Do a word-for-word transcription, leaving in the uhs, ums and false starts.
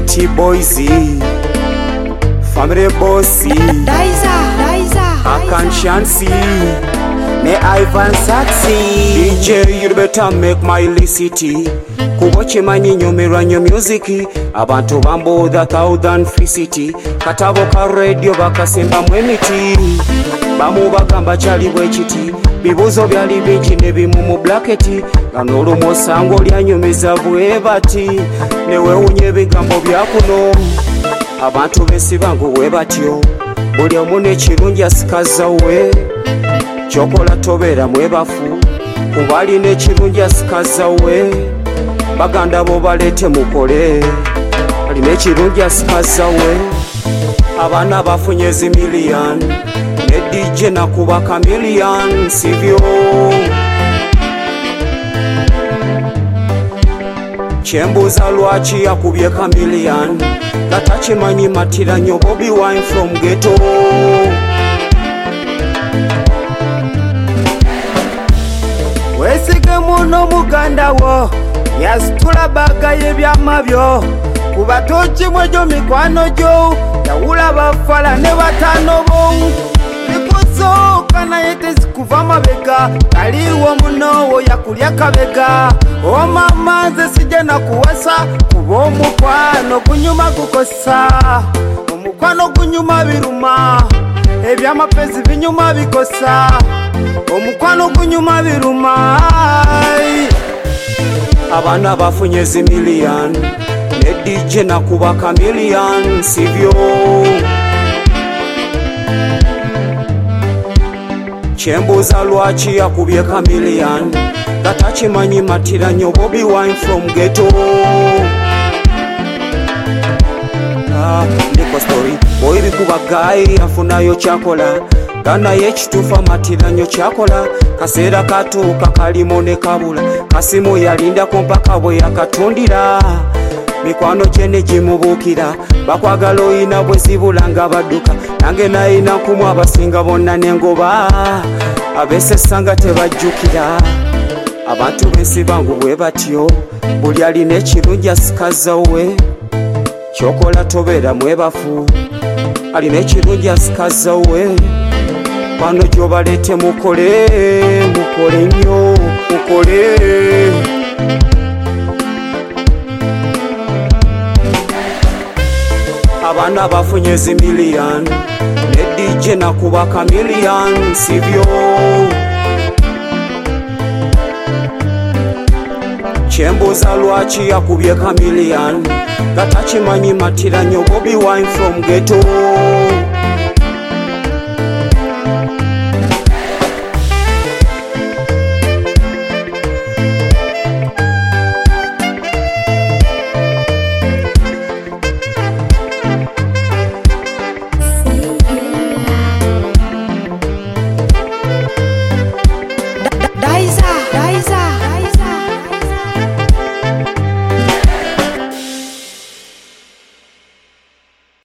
T Boys, Family Bossy, Daiza, Daiza, Akan Shansi, ne Ivan Saxi. D J, you better make my licity. Kuboche manyi nyumirwa nyo music. Abantu bambo the thousand city. Katabo ka radio bakasemba mwemiti. Bamu bagamba chali bwechiti. Bibuzo byali bingi ne bimu mu blacketi. Ganolo mosango lyanyumiza bwebati. Newe unye bigambo byakuno. Abantu besi bangu webatyo. Buli omu n'ekirungi asikaza we. Chokola tobera mwebafu. Kubali n'ekirungi asikaza we. Baganda bo balete mukole. Ali n'ekirungi asikaza we. Abana bafunye zi million. Ne D J nakuba chameleon sivyo. Chembuza lwachi yakubye chameleon. Gatachimanyi matira nyo Bobby Wine from ghetto. Wesige muno muganda wo yasitula baga yebyama byo kuba tokimwe gyo mikwano gyo yawula bafala ne batano bo nikusoka naye tezikuva mabega kaliwo munowo yakulya kabega o mama nze sijja nakuwasa kuba omukwano gunyuma gukosa omukwano gunyuma biruma ebyamapezi binyuma bikosa omukwano gunyuma biruma. Abana bafunye zi million. Ne D J nakuba chameleon sivyo. Chembuza lwachi yakubye chameleon. Gatachimanyi matira nyo Bobby Wine from ghetto. Ah, niko story boy bikuba guy afunayo chakola. Gana yechitufa matira nyo chakola. Kasera katuka kalimo ne kabula. Kasimu yalinda kompaka bwe yakatundira. Mikwano jene jimubukira. Bakwagala oyina bwe zibulanga baduka. Nange nayina kumwa abasinga bonna nengoba. Abese sanga tebajjukira. Abantu bensi bangu bwe batyo. Buli alina ekirungi asikaza we. Chokola tobera mwebafu. Alina ekirungi asikaza we. Pano gyo balete mukole, mukole nnyo, mukole. Abana bafunye zi million. Ne D J nakuba chameleon sivyo. Chembuza lwachi yakubye chameleon. Gatachimanyi matira nyo Bobby Wine from ghetto.